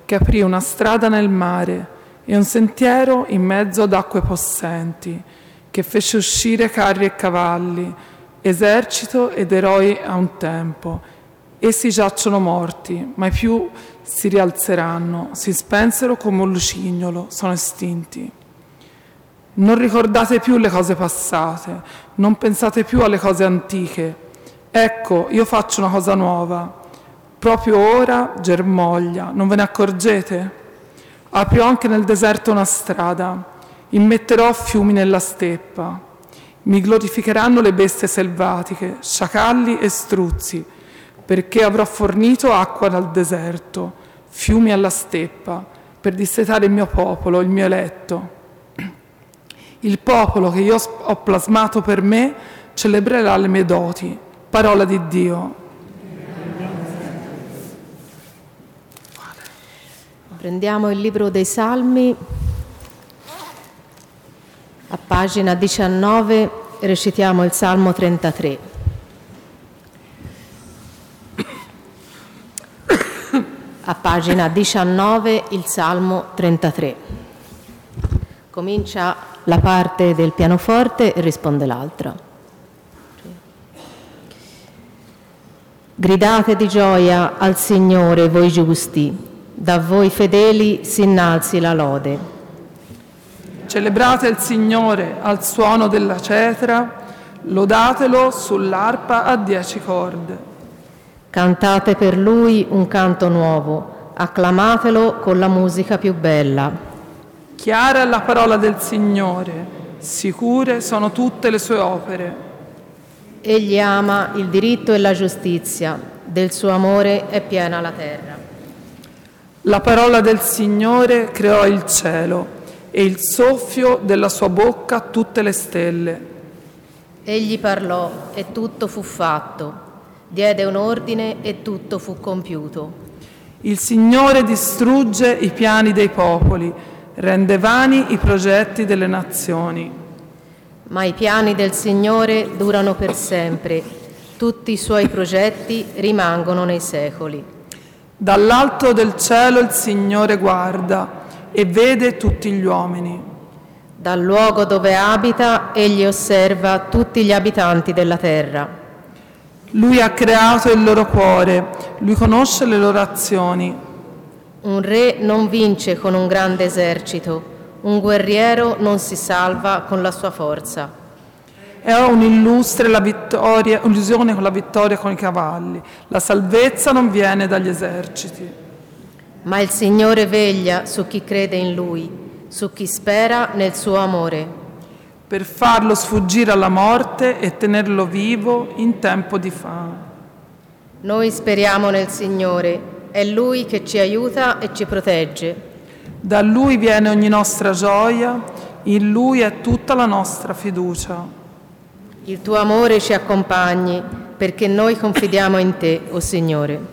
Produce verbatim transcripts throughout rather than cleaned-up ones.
che aprì una strada nel mare e un sentiero in mezzo ad acque possenti, che fece uscire carri e cavalli, esercito ed eroi a un tempo. Essi giacciono morti, mai più si rialzeranno, si spensero come un lucignolo, sono estinti. Non ricordate più le cose passate, non pensate più alle cose antiche. Ecco, io faccio una cosa nuova. Proprio ora germoglia, non ve ne accorgete? Aprirò anche nel deserto una strada, immetterò fiumi nella steppa. Mi glorificheranno le bestie selvatiche, sciacalli e struzzi, perché avrò fornito acqua dal deserto, fiumi alla steppa, per dissetare il mio popolo, il mio eletto. Il popolo che io ho plasmato per me celebrerà le mie doti. Parola di Dio. Prendiamo il libro dei Salmi, a pagina diciannove recitiamo il Salmo trentatré. A pagina diciannove il Salmo trentatré. Comincia la parte del pianoforte e risponde l'altra. Gridate di gioia al Signore voi giusti, da voi fedeli si innalzi la lode. Celebrate il Signore al suono della cetra, lodatelo sull'arpa a dieci corde. Cantate per Lui un canto nuovo, acclamatelo con la musica più bella. Chiara è la parola del Signore, sicure sono tutte le sue opere. Egli ama il diritto e la giustizia, del suo amore è piena la terra. La parola del Signore creò il cielo e il soffio della sua bocca tutte le stelle. Egli parlò e tutto fu fatto. Diede un ordine e tutto fu compiuto. Il Signore distrugge i piani dei popoli, rende vani i progetti delle nazioni. Ma i piani del Signore durano per sempre, tutti i suoi progetti rimangono nei secoli. Dall'alto del cielo il Signore guarda e vede tutti gli uomini. Dal luogo dove abita egli osserva tutti gli abitanti della terra. Lui ha creato il loro cuore, lui conosce le loro azioni. Un re non vince con un grande esercito, un guerriero non si salva con la sua forza. È un'illustre la vittoria, illusione con la vittoria con i cavalli. La salvezza non viene dagli eserciti. Ma il Signore veglia su chi crede in Lui, su chi spera nel suo amore. Per farlo sfuggire alla morte e tenerlo vivo in tempo di fame. Noi speriamo nel Signore, è Lui che ci aiuta e ci protegge. Da Lui viene ogni nostra gioia, in Lui è tutta la nostra fiducia. Il tuo amore ci accompagni, perché noi confidiamo in te, o Signore.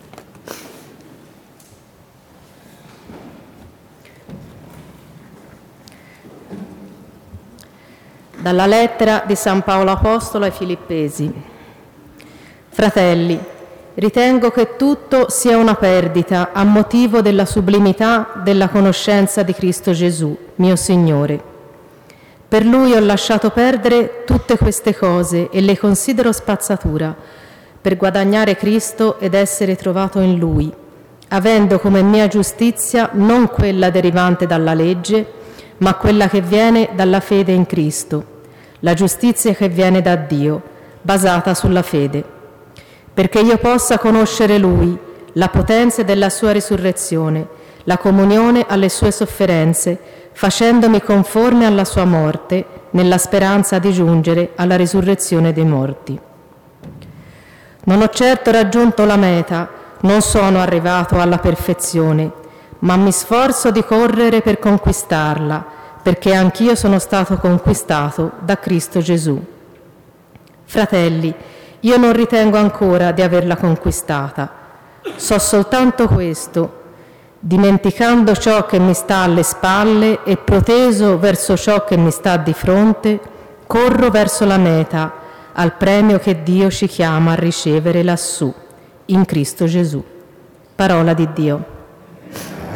Dalla lettera di San Paolo Apostolo ai Filippesi. Fratelli, ritengo che tutto sia una perdita a motivo della sublimità della conoscenza di Cristo Gesù, mio Signore. Per Lui ho lasciato perdere tutte queste cose e le considero spazzatura, per guadagnare Cristo ed essere trovato in Lui, avendo come mia giustizia non quella derivante dalla legge, ma quella che viene dalla fede in Cristo, la giustizia che viene da Dio, basata sulla fede. Perché io possa conoscere Lui, la potenza della sua risurrezione, la comunione alle sue sofferenze, facendomi conforme alla sua morte, nella speranza di giungere alla risurrezione dei morti. Non ho certo raggiunto la meta, non sono arrivato alla perfezione, ma mi sforzo di correre per conquistarla, perché anch'io sono stato conquistato da Cristo Gesù. Fratelli, io non ritengo ancora di averla conquistata. So soltanto questo, dimenticando ciò che mi sta alle spalle e proteso verso ciò che mi sta di fronte, corro verso la meta, al premio che Dio ci chiama a ricevere lassù, in Cristo Gesù. Parola di Dio.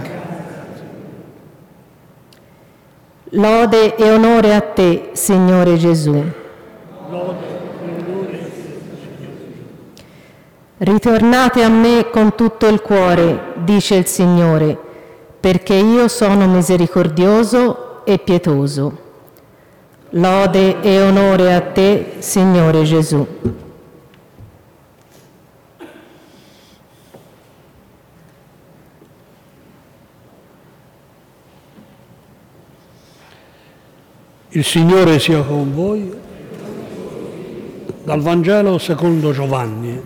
Lode e onore a te, Signore Gesù. Lode e onore a te, Signore Gesù. Ritornate a me con tutto il cuore, dice il Signore, perché io sono misericordioso e pietoso. Lode e onore a te, Signore Gesù. Il Signore sia con voi. Dal Vangelo secondo Giovanni.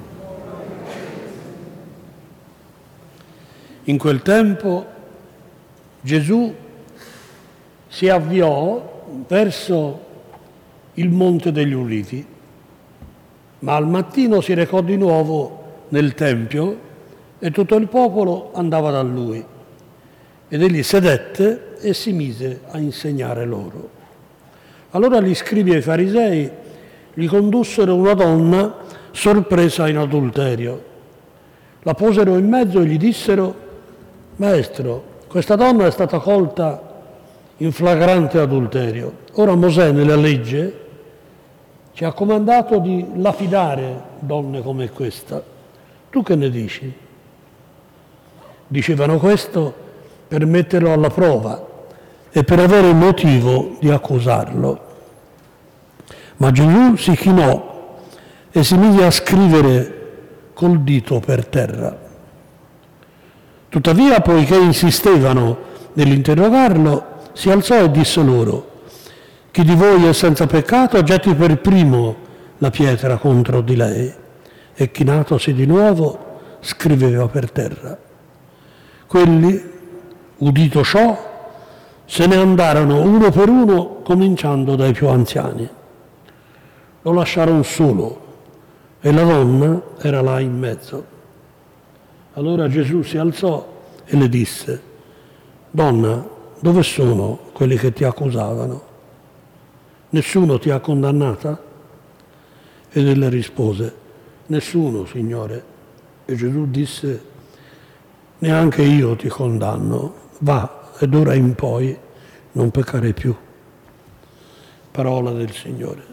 In quel tempo Gesù si avviò verso il Monte degli Ulivi, ma al mattino si recò di nuovo nel Tempio e tutto il popolo andava da lui. Ed egli sedette e si mise a insegnare loro. Allora gli scribi e i farisei gli condussero una donna sorpresa in adulterio. La posero in mezzo e gli dissero: Maestro, questa donna è stata colta in flagrante adulterio. Ora Mosè nella legge ci ha comandato di lapidare donne come questa. Tu che ne dici? Dicevano questo per metterlo alla prova e per avere motivo di accusarlo. Ma Gesù si chinò e si mise a scrivere col dito per terra. Tuttavia, poiché insistevano nell'interrogarlo, si alzò e disse loro: chi di voi è senza peccato, getti per primo la pietra contro di lei. E chinatosi di nuovo, scriveva per terra. Quelli, udito ciò, se ne andarono uno per uno, cominciando dai più anziani. Lo lasciarono solo e la donna era là in mezzo. Allora Gesù si alzò e le disse: Donna, dove sono quelli che ti accusavano? Nessuno ti ha condannata? Ed ella rispose: Nessuno, Signore. E Gesù disse: Neanche io ti condanno. Va, ed d'ora in poi non peccare più. Parola del Signore.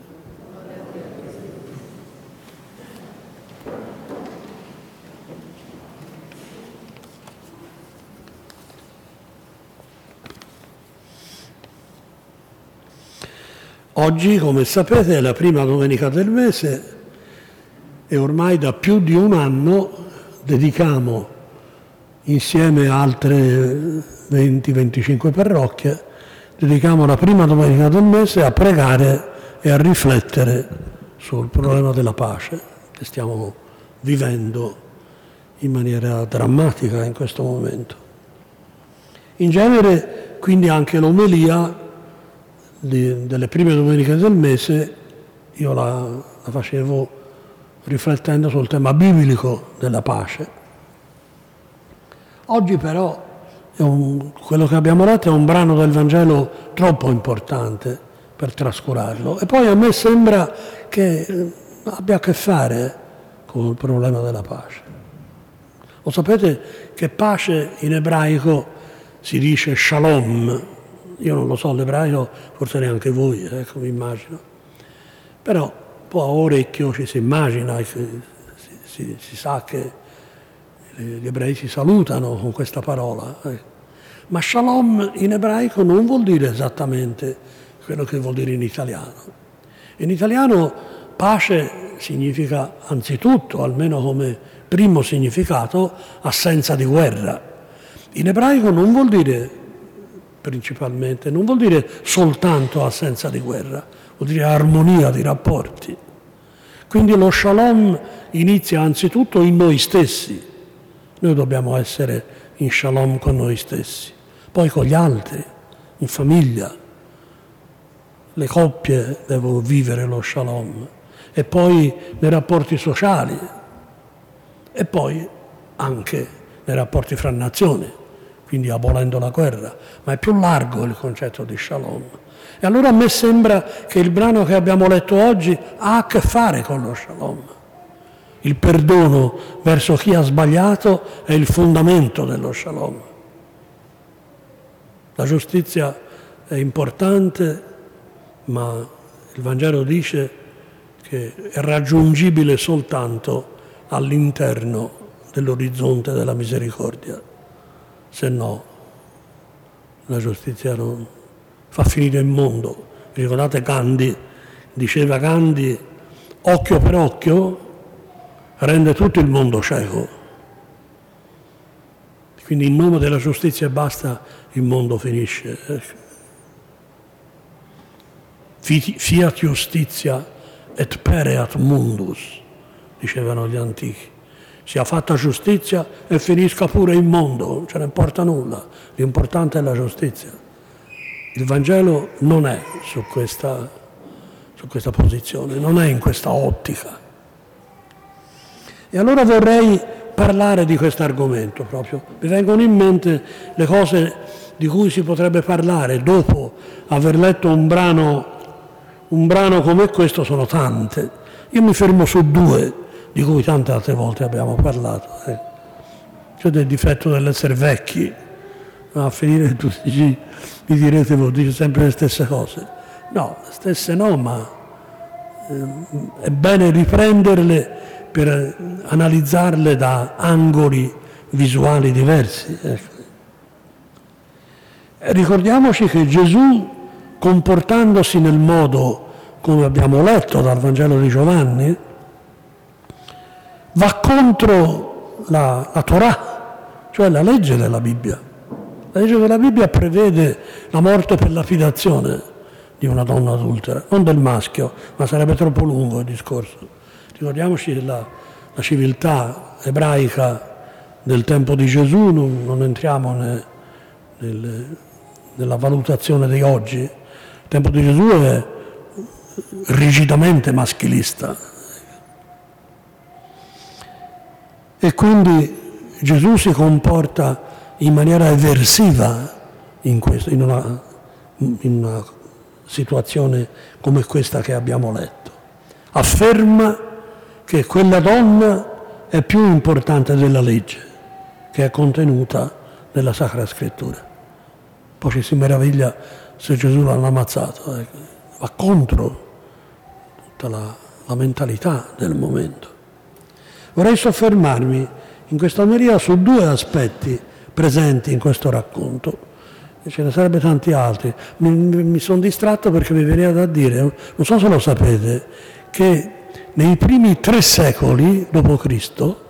Oggi, come sapete, è la prima domenica del mese e ormai da più di un anno dedichiamo, insieme a altre venti venticinque parrocchie, dedichiamo la prima domenica del mese a pregare e a riflettere sul problema della pace che stiamo vivendo in maniera drammatica in questo momento. In genere, quindi, anche l'omelia di, delle prime domeniche del mese io la, la facevo riflettendo sul tema biblico della pace. Oggi però è un, quello che abbiamo letto è un brano del Vangelo troppo importante per trascurarlo, e poi a me sembra che abbia a che fare con il problema della pace. Lo sapete che pace in ebraico si dice shalom? Io non lo so l'ebraico, forse neanche voi, ecco, mi immagino. Però un po' a orecchio ci si immagina, si, si, si sa che gli ebrei si salutano con questa parola. Ma shalom in ebraico non vuol dire esattamente quello che vuol dire in italiano. In italiano pace significa anzitutto, almeno come primo significato, assenza di guerra. In ebraico non vuol dire principalmente, non vuol dire soltanto assenza di guerra, vuol dire armonia di rapporti. Quindi lo shalom inizia anzitutto in noi stessi. Noi dobbiamo essere in shalom con noi stessi, poi con gli altri, in famiglia. Le coppie devono vivere lo shalom, e poi nei rapporti sociali, e poi anche nei rapporti fra nazioni, quindi abolendo la guerra, ma è più largo il concetto di shalom. E allora a me sembra che il brano che abbiamo letto oggi ha a che fare con lo shalom. Il perdono verso chi ha sbagliato è il fondamento dello shalom. La giustizia è importante, ma il Vangelo dice che è raggiungibile soltanto all'interno dell'orizzonte della misericordia, se no la giustizia non fa finire il mondo. Vi ricordate Gandhi? Diceva Gandhi, occhio per occhio rende tutto il mondo cieco. Quindi in nome della giustizia e basta il mondo finisce. Fiat justitia et pereat mundus, dicevano gli antichi. Sia fatta giustizia e finisca pure il mondo, non ce ne importa nulla, l'importante è la giustizia. Il Vangelo non è su questa, su questa posizione, non è in questa ottica. E allora vorrei parlare di questo argomento proprio. Mi vengono in mente le cose di cui si potrebbe parlare dopo aver letto un brano, un brano come questo, sono tante. Io mi fermo su due, di cui tante altre volte abbiamo parlato. Eh. Cioè del difetto dell'essere vecchi. A finire tutti mi direte, voi dite sempre le stesse cose. No, le stesse no, ma eh, è bene riprenderle per analizzarle da angoli visuali diversi. Ecco. Ricordiamoci che Gesù, comportandosi nel modo come abbiamo letto dal Vangelo di Giovanni, va contro la, la Torah, cioè la legge della Bibbia. La legge della Bibbia prevede la morte per lapidazione di una donna adultera, non del maschio, ma sarebbe troppo lungo il discorso. Ricordiamoci che la, la civiltà ebraica del tempo di Gesù, non, non entriamo ne, nel, nella valutazione di oggi, il tempo di Gesù è rigidamente maschilista. E quindi Gesù si comporta in maniera eversiva in, questo, in, una, in una situazione come questa che abbiamo letto. Afferma che quella donna è più importante della legge che è contenuta nella Sacra Scrittura. Poi ci si meraviglia se Gesù l'hanno ammazzato, eh. Va contro tutta la, la mentalità del momento. Vorrei soffermarmi in questa omelia su due aspetti presenti in questo racconto. Ce ne sarebbe tanti altri. Mi, mi sono distratto perché mi veniva da dire, non so se lo sapete, che nei primi tre secoli dopo Cristo,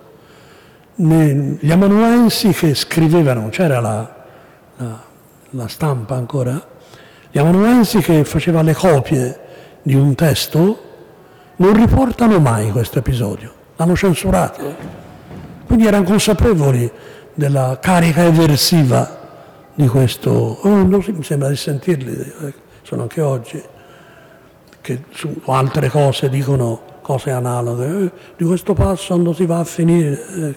gli amanuensi che scrivevano, c'era la, la, la stampa ancora, gli amanuensi che facevano le copie di un testo non riportano mai questo episodio, l'hanno censurato. Quindi erano consapevoli della carica eversiva di questo. Oh, non mi sembra di sentirli, sono anche oggi, che su altre cose dicono cose analoghe, eh, di questo passo non si va a finire. Eh,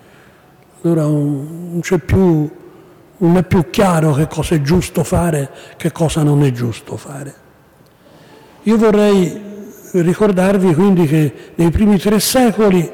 allora un, non c'è più, non è più chiaro che cosa è giusto fare, che cosa non è giusto fare. Io vorrei ricordarvi quindi che nei primi tre secoli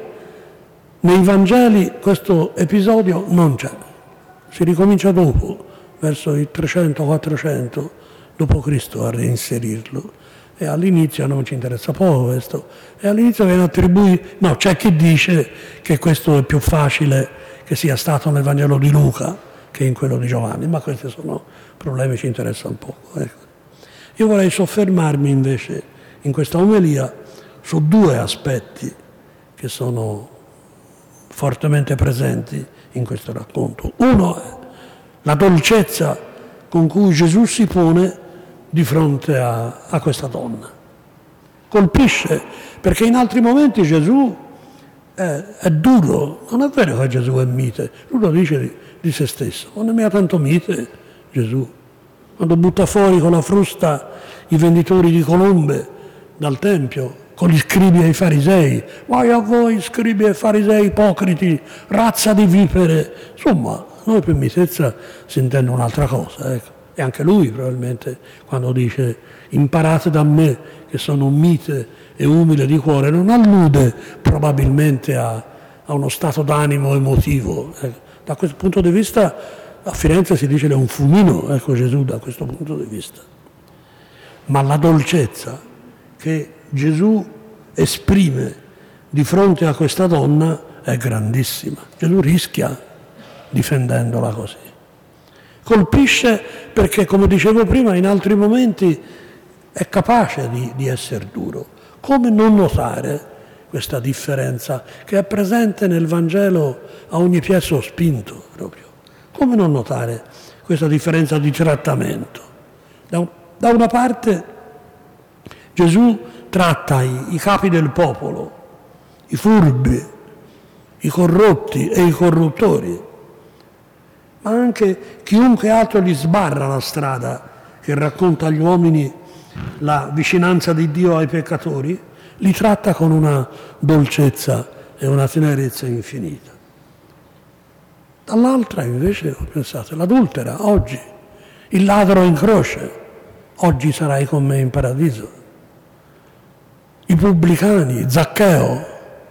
nei Vangeli questo episodio non c'è, si ricomincia dopo, verso il trecento quattrocento dopo Cristo a reinserirlo. E all'inizio non ci interessa poco questo, e all'inizio viene attribuito, no, c'è chi dice che questo è più facile che sia stato nel Vangelo di Luca che in quello di Giovanni, ma questi sono problemi che ci interessano poco. Ecco. Io vorrei soffermarmi invece in questa omelia su due aspetti che sono fortemente presenti in questo racconto. Uno è la dolcezza con cui Gesù si pone di fronte a, a questa donna. Colpisce, perché in altri momenti Gesù è, è duro. Non è vero che Gesù è mite, lui lo dice di, di se stesso. Non è mica tanto mite Gesù. Quando butta fuori con la frusta i venditori di colombe dal Tempio, con gli scribi e i farisei, vai a voi scribi e farisei ipocriti, razza di vipere. Insomma, noi per mitezza si intende un'altra cosa, ecco. E anche lui probabilmente quando dice imparate da me che sono mite e umile di cuore, non allude probabilmente a, a uno stato d'animo emotivo. Da questo punto di vista a Firenze si dice che è un fulmino, ecco Gesù da questo punto di vista. Ma la dolcezza che Gesù esprime di fronte a questa donna è grandissima. Gesù rischia difendendola così. Colpisce perché, come dicevo prima, in altri momenti è capace di, di essere duro. Come non notare questa differenza che è presente nel Vangelo a ogni piè sospinto proprio? Come non notare questa differenza di trattamento? Da, da una parte Gesù tratta i, i capi del popolo, i furbi, i corrotti e i corruttori, ma anche chiunque altro gli sbarra la strada, che racconta agli uomini la vicinanza di Dio ai peccatori, li tratta con una dolcezza e una tenerezza infinita. Dall'altra invece, pensate, l'adultera, oggi, il ladro in croce, oggi sarai con me in paradiso. I pubblicani, Zaccheo,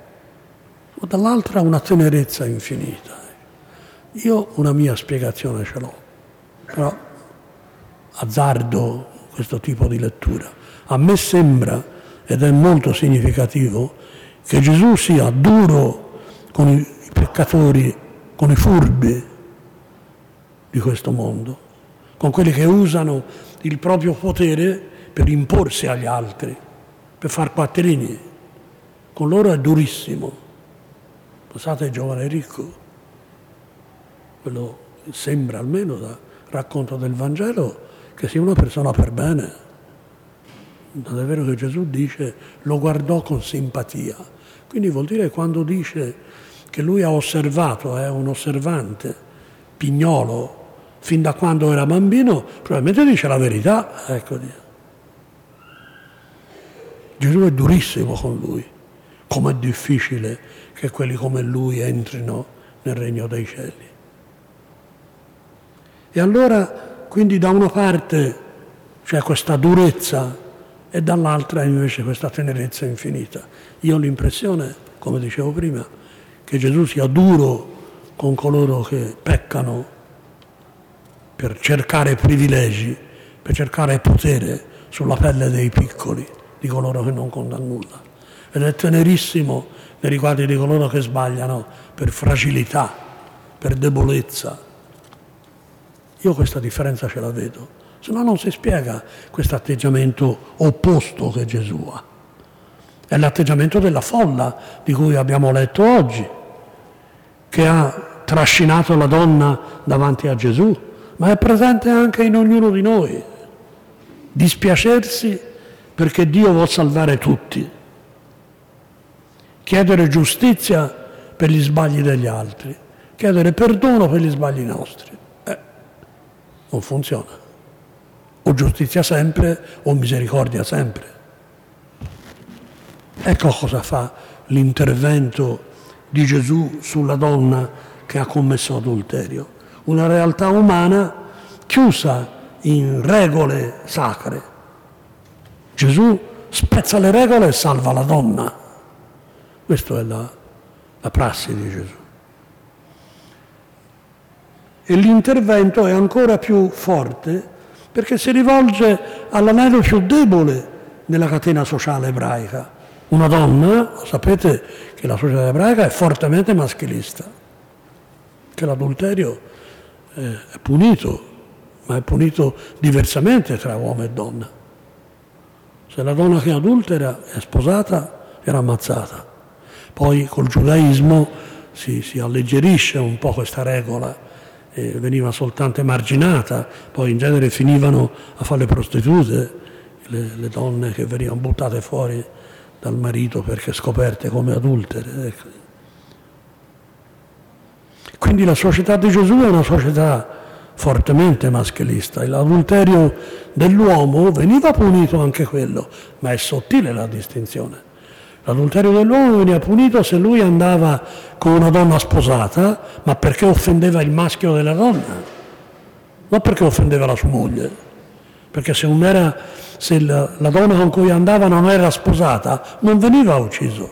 dall'altra una tenerezza infinita. Io una mia spiegazione ce l'ho, però azzardo questo tipo di lettura. A me sembra, ed è molto significativo, che Gesù sia duro con i peccatori, con i furbi di questo mondo, con quelli che usano il proprio potere per imporsi agli altri, per far quattrini. Con loro è durissimo. Pensate al giovane ricco, quello sembra almeno da racconto del Vangelo che sia una persona per bene. Non è vero che Gesù dice lo guardò con simpatia, quindi vuol dire che quando dice che lui ha osservato, è un osservante pignolo fin da quando era bambino, probabilmente dice la verità. Ecco, Gesù è durissimo con lui. Com'è difficile che quelli come lui entrino nel regno dei cieli. E allora, quindi da una parte c'è questa durezza e dall'altra invece questa tenerezza infinita. Io ho l'impressione, come dicevo prima, che Gesù sia duro con coloro che peccano per cercare privilegi, per cercare potere sulla pelle dei piccoli, di coloro che non contano nulla. Ed è tenerissimo nei riguardi di coloro che sbagliano per fragilità, per debolezza. Io questa differenza ce la vedo, se no non si spiega questo atteggiamento opposto che Gesù ha. È l'atteggiamento della folla di cui abbiamo letto oggi, che ha trascinato la donna davanti a Gesù, ma è presente anche in ognuno di noi. Dispiacersi perché Dio vuol salvare tutti. Chiedere giustizia per gli sbagli degli altri, chiedere perdono per gli sbagli nostri. Eh, non funziona. O giustizia sempre o misericordia sempre. Ecco cosa fa l'intervento di Gesù sulla donna che ha commesso adulterio. Una realtà umana chiusa in regole sacre. Gesù spezza le regole e salva la donna. Questa è la, la prassi di Gesù. E l'intervento è ancora più forte perché si rivolge all'anello più debole nella catena sociale ebraica. Una donna, sapete che la società ebraica è fortemente maschilista, che l'adulterio è punito, ma è punito diversamente tra uomo e donna. Se la donna che adultera è sposata, era ammazzata. Poi col giudaismo si, si alleggerisce un po' questa regola, e veniva soltanto emarginata, poi in genere finivano a fare le prostitute, le, le donne che venivano buttate fuori dal marito perché scoperte come adultere. Ecco. Quindi la società di Gesù è una società fortemente maschilista. L'adulterio dell'uomo veniva punito anche quello, ma è sottile la distinzione. L'adulterio dell'uomo veniva punito se lui andava con una donna sposata, ma perché offendeva il maschio della donna, non perché offendeva la sua moglie, perché se, non era, se la, la donna con cui andava non era sposata, non veniva ucciso.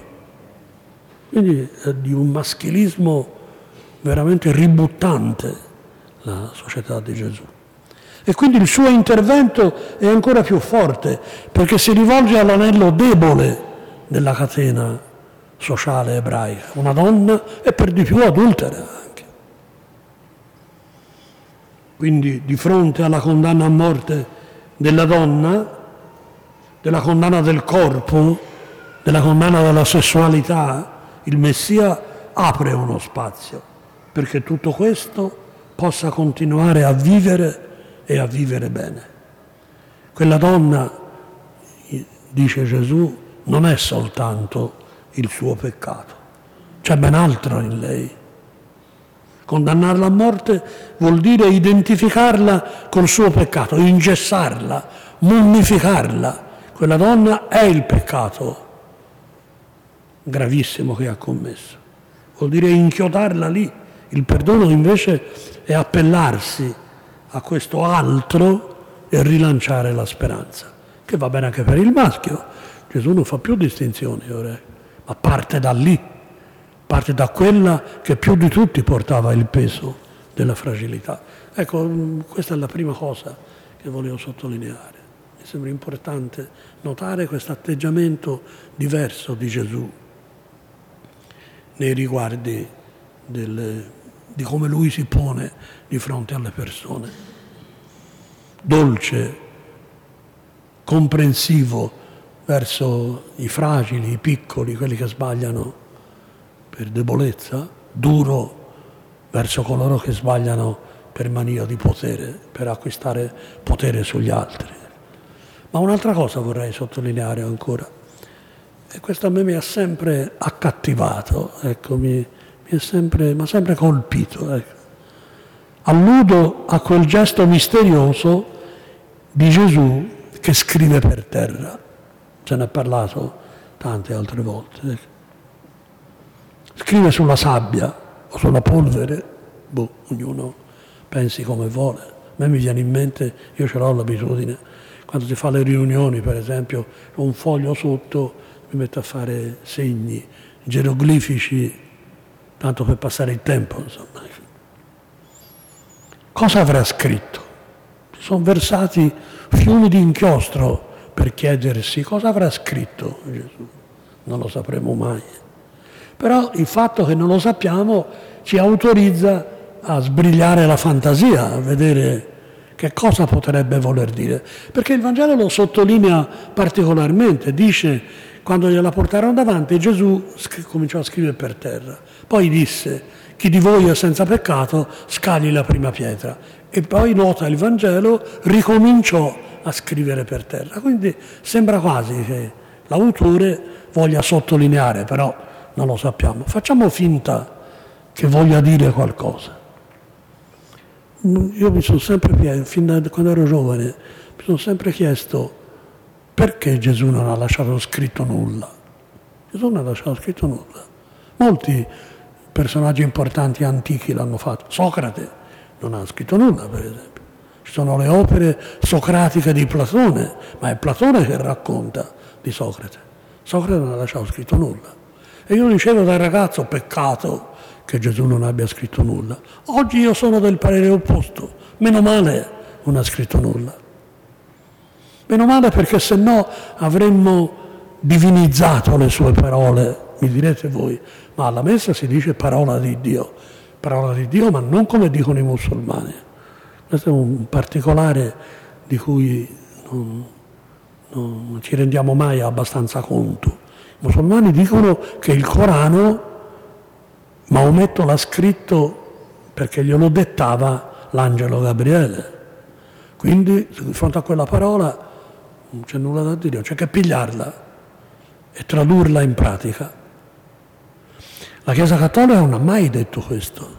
Quindi è di un maschilismo veramente ributtante la società di Gesù. E quindi il suo intervento è ancora più forte, perché si rivolge all'anello debole della catena sociale ebraica, una donna e per di più adultera anche. Quindi di fronte alla condanna a morte della donna, della condanna del corpo, della condanna della sessualità, il Messia apre uno spazio perché tutto questo possa continuare a vivere e a vivere bene. Quella donna, dice Gesù, non è soltanto il suo peccato, c'è ben altro in lei. Condannarla a morte vuol dire identificarla col suo peccato, ingessarla, mummificarla. Quella donna è il peccato gravissimo che ha commesso. Vuol dire inchiodarla lì. Il perdono invece è appellarsi a questo altro e rilanciare la speranza, che va bene anche per il maschio. Gesù non fa più distinzioni ora, ma parte da lì, parte da quella che più di tutti portava il peso della fragilità. Ecco, questa è la prima cosa che volevo sottolineare. Mi sembra importante notare questo atteggiamento diverso di Gesù nei riguardi del, di come lui si pone di fronte alle persone. Dolce, comprensivo verso i fragili, i piccoli, quelli che sbagliano per debolezza, duro verso coloro che sbagliano per mania di potere, per acquistare potere sugli altri. Ma un'altra cosa vorrei sottolineare ancora, e questo a me mi ha sempre accattivato, ecco, mi, mi è sempre, mi ha sempre colpito. Ecco. Alludo a quel gesto misterioso di Gesù che scrive per terra. Se ne è parlato tante altre volte. Ecco. Scrive sulla sabbia o sulla polvere, boh, ognuno pensi come vuole. A me mi viene in mente, io ce l'ho l'abitudine, quando si fa le riunioni, per esempio, ho un foglio sotto, mi metto a fare segni, geroglifici, tanto per passare il tempo, insomma. Cosa avrà scritto? Si sono versati fiumi di inchiostro per chiedersi cosa avrà scritto Gesù. Non lo sapremo mai. Però il fatto che non lo sappiamo ci autorizza a sbrigliare la fantasia, a vedere che cosa potrebbe voler dire. Perché il Vangelo lo sottolinea particolarmente, dice quando gliela portarono davanti Gesù cominciò a scrivere per terra. Poi disse, chi di voi è senza peccato scagli la prima pietra. E poi nota il Vangelo, ricominciò a scrivere per terra. Quindi sembra quasi che l'autore voglia sottolineare, però non lo sappiamo. Facciamo finta che voglia dire qualcosa. Io mi sono sempre chiesto, fin da quando ero giovane, mi sono sempre chiesto perché Gesù non ha lasciato scritto nulla. Gesù non ha lasciato scritto nulla. Molti personaggi importanti antichi l'hanno fatto. Socrate non ha scritto nulla, per esempio. Ci sono le opere socratiche di Platone, ma è Platone che racconta di Socrate. Socrate non ha lasciato scritto nulla. E io dicevo da ragazzo, peccato che Gesù non abbia scritto nulla. Oggi io sono del parere opposto. Meno male non ha scritto nulla. Meno male, perché se no avremmo divinizzato le sue parole. Mi direte voi, ma alla messa si dice parola di Dio. Parola di Dio, ma non come dicono i musulmani. Questo è un particolare di cui non, non ci rendiamo mai abbastanza conto. I musulmani dicono che il Corano Maometto l'ha scritto perché glielo dettava l'angelo Gabriele. Quindi di fronte a quella parola non c'è nulla da dire, c'è che pigliarla e tradurla in pratica. La Chiesa Cattolica non ha mai detto questo.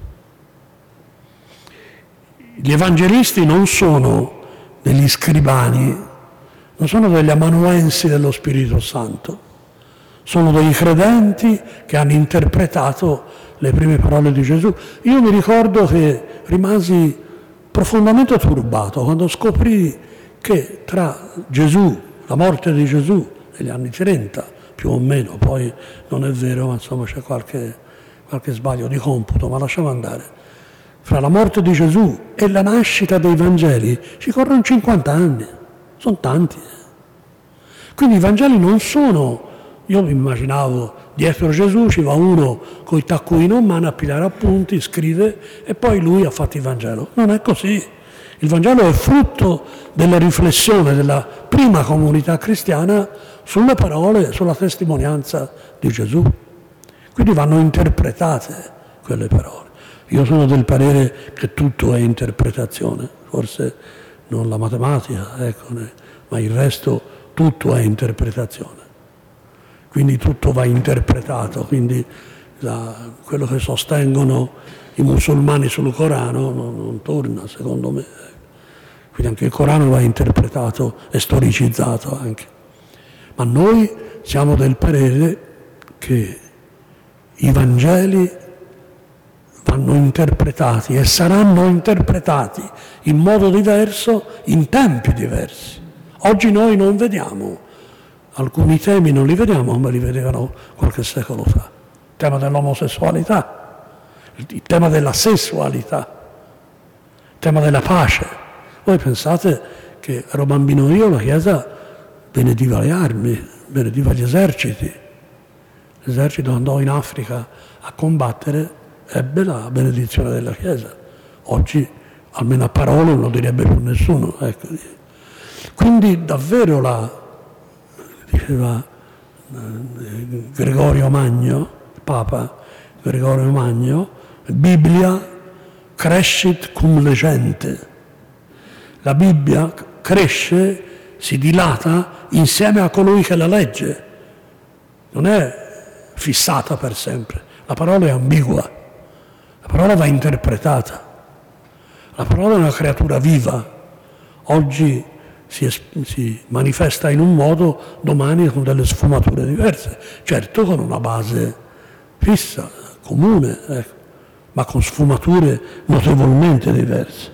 Gli evangelisti non sono degli scribani, non sono degli amanuensi dello Spirito Santo, sono dei credenti che hanno interpretato le prime parole di Gesù. Io mi ricordo che rimasi profondamente turbato quando scoprì che tra Gesù, la morte di Gesù negli anni trenta, più o meno, poi non è vero, ma insomma c'è qualche, qualche sbaglio di computo, ma lasciamo andare, fra la morte di Gesù e la nascita dei Vangeli ci corrono cinquanta anni, sono tanti. Quindi i Vangeli non sono, io mi immaginavo dietro Gesù ci va uno con i taccuini in mano a pigliare appunti, scrive e poi lui ha fatto il Vangelo. Non è così. Il Vangelo è frutto della riflessione della prima comunità cristiana sulle parole, sulla testimonianza di Gesù. Quindi vanno interpretate quelle parole. Io sono del parere che tutto è interpretazione, forse non la matematica, ecco, ma il resto tutto è interpretazione. Quindi tutto va interpretato, quindi la, quello che sostengono i musulmani sul Corano non, non torna, secondo me. Quindi anche il Corano va interpretato e storicizzato anche. Ma noi siamo del parere che i Vangeli vanno interpretati e saranno interpretati in modo diverso in tempi diversi. Oggi noi non vediamo, alcuni temi non li vediamo come li vedevano qualche secolo fa. Il tema dell'omosessualità, il tema della sessualità, il tema della pace. Voi pensate che ero bambino io, la Chiesa benediva le armi, benediva gli eserciti. L'esercito andò in Africa a combattere, ebbe la benedizione della Chiesa. Oggi, almeno a parole, non lo direbbe più nessuno. Ecco. Quindi davvero la, diceva eh, Gregorio Magno, Papa Gregorio Magno, Biblia crescit cum legente. La Bibbia cresce, si dilata insieme a colui che la legge. Non è fissata per sempre. La parola è ambigua. La parola va interpretata. La parola è una creatura viva. Oggi si, es- si manifesta in un modo, domani con delle sfumature diverse. Certo con una base fissa, comune, ecco, ma con sfumature notevolmente diverse.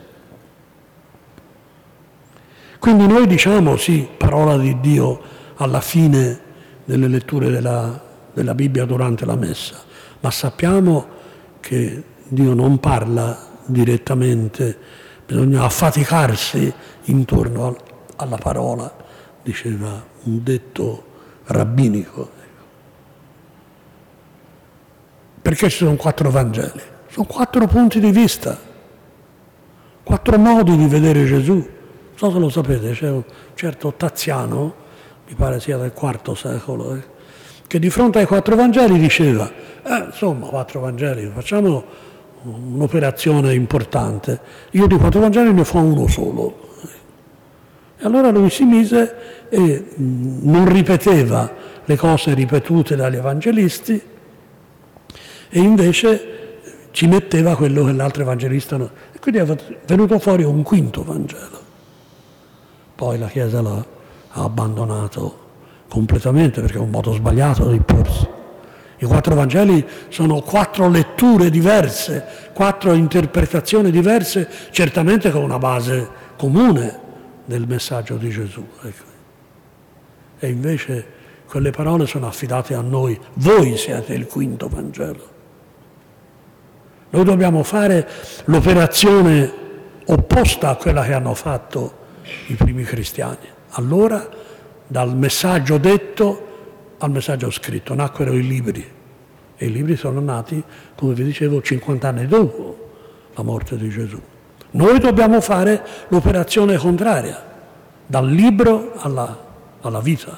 Quindi noi diciamo sì, parola di Dio alla fine delle letture della, della Bibbia durante la Messa, ma sappiamo che Dio non parla direttamente, bisogna affaticarsi intorno al, alla parola, diceva un detto rabbinico. Perché ci sono quattro Vangeli? Sono quattro punti di vista, quattro modi di vedere Gesù. Non so se lo sapete, c'è un certo Taziano, mi pare sia del quarto secolo, eh, che di fronte ai quattro Vangeli diceva, eh, insomma, quattro Vangeli, facciamo un'operazione importante, io di quattro Vangeli ne fa uno solo. E allora lui si mise e mh, non ripeteva le cose ripetute dagli evangelisti e invece ci metteva quello che l'altro evangelista non... E quindi è venuto fuori un quinto Vangelo. Poi la Chiesa l'ha ha abbandonato completamente perché è un modo sbagliato di porsi. I quattro Vangeli sono quattro letture diverse, quattro interpretazioni diverse, certamente con una base comune del messaggio di Gesù. Ecco. E invece quelle parole sono affidate a noi. Voi siete il quinto Vangelo. Noi dobbiamo fare l'operazione opposta a quella che hanno fatto i primi cristiani. Allora, dal messaggio detto al messaggio scritto, nacquero i libri. E i libri sono nati, come vi dicevo, cinquanta anni dopo la morte di Gesù. Noi dobbiamo fare l'operazione contraria, dal libro alla, alla vita.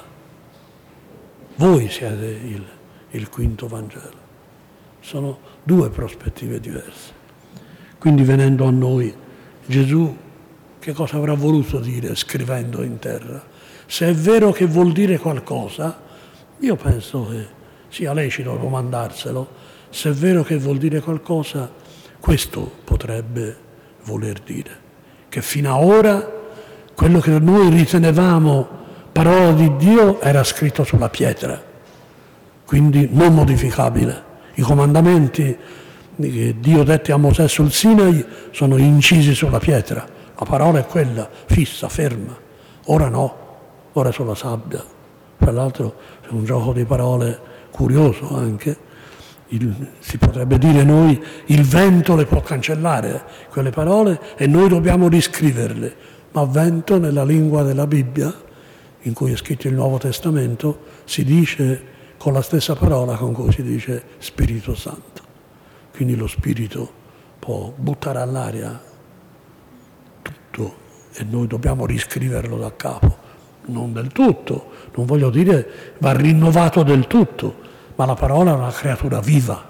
Voi siete il, il quinto Vangelo. Sono due prospettive diverse. Quindi venendo a noi, Gesù che cosa avrà voluto dire scrivendo in terra? Se è vero che vuol dire qualcosa, io penso che sia lecito domandarselo, se è vero che vuol dire qualcosa, questo potrebbe voler dire, che fino ad ora quello che noi ritenevamo parola di Dio era scritto sulla pietra, quindi non modificabile. I comandamenti che Dio dette a Mosè sul Sinai sono incisi sulla pietra. La parola è quella, fissa, ferma. Ora no, ora è sulla sabbia. Tra l'altro c'è un gioco di parole curioso anche, il, si potrebbe dire noi, il vento le può cancellare quelle parole e noi dobbiamo riscriverle, ma vento nella lingua della Bibbia, in cui è scritto il Nuovo Testamento, si dice con la stessa parola con cui si dice Spirito Santo. Quindi lo Spirito può buttare all'aria tutto e noi dobbiamo riscriverlo da capo. Non del tutto, non voglio dire va rinnovato del tutto, ma la parola è una creatura viva.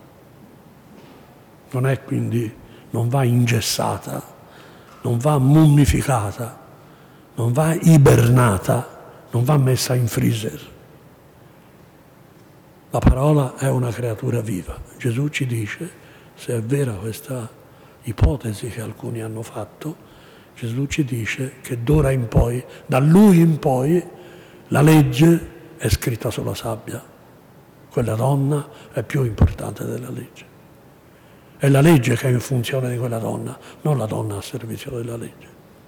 Non è quindi, non va ingessata, non va mummificata, non va ibernata, non va messa in freezer. La parola è una creatura viva. Gesù ci dice, se è vera questa ipotesi che alcuni hanno fatto, Gesù ci dice che d'ora in poi, da Lui in poi, la legge è scritta sulla sabbia. Quella donna è più importante della legge. È la legge che è in funzione di quella donna, non la donna a servizio della legge.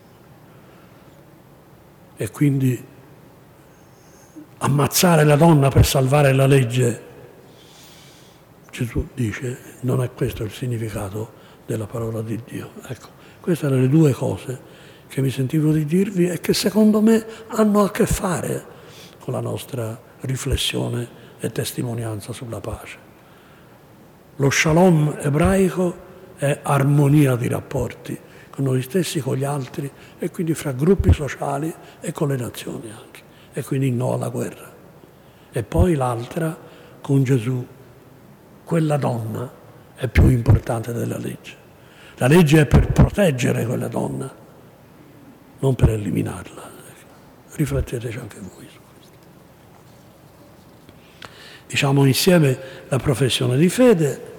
E quindi ammazzare la donna per salvare la legge, Gesù dice, non è questo il significato della parola di Dio. Ecco, queste erano le due cose che mi sentivo di dirvi e che secondo me hanno a che fare con la nostra riflessione e testimonianza sulla pace. Lo shalom ebraico è armonia di rapporti con noi stessi, con gli altri e quindi fra gruppi sociali e con le nazioni anche. E quindi no alla guerra. E poi l'altra con Gesù, quella donna è più importante della legge. La legge è per proteggere quella donna, non per eliminarla. Rifletteteci anche voi su questo. Diciamo insieme la professione di fede.